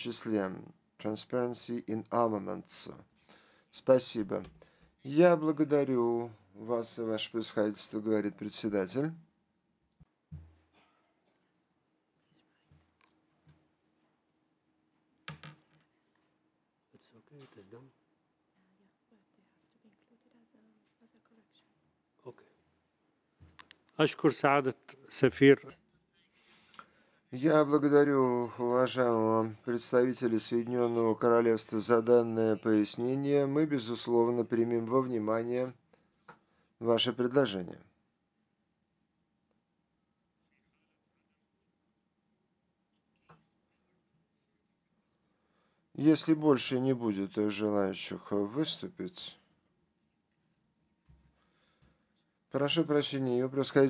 числе. Transparency in Armaments. Спасибо. Я благодарю вас и ваше превосходительство, говорит председатель. أشكر سعادة سفير. Я благодарю уважаемого представителя Соединенного Королевства за данное пояснение. Мы, безусловно, примем во внимание ваше предложение. Если больше не будет желающих выступить, прошу прощения, ее происходительство